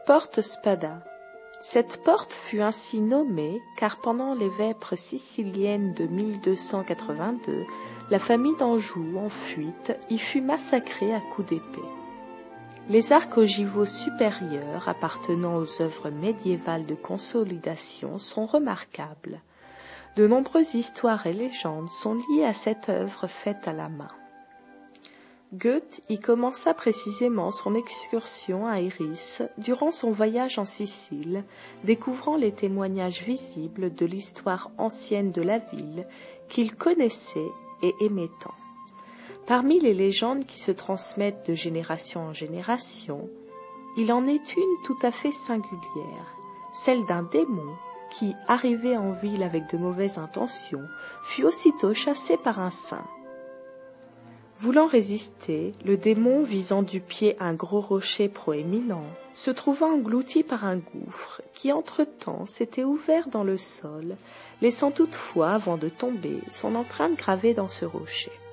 Porte Spada. Cette porte fut ainsi nommée car pendant les vêpres siciliennes de 1282, la famille d'Anjou, en fuite, y fut massacrée à coups d'épée. Les arcs ogivaux supérieurs appartenant aux œuvres médiévales de consolidation sont remarquables. De nombreuses histoires et légendes sont liées à cette œuvre faite à la main. Goethe y commença précisément son excursion à Iris durant son voyage en Sicile, découvrant les témoignages visibles de l'histoire ancienne de la ville qu'il connaissait et aimait tant. Parmi les légendes qui se transmettent de génération en génération, il en est une tout à fait singulière, celle d'un démon qui, arrivé en ville avec de mauvaises intentions, fut aussitôt chassé par un saint. Voulant résister, le démon, visant du pied un gros rocher proéminent, se trouva englouti par un gouffre qui, entre-temps, s'était ouvert dans le sol, laissant toutefois, avant de tomber, son empreinte gravée dans ce rocher.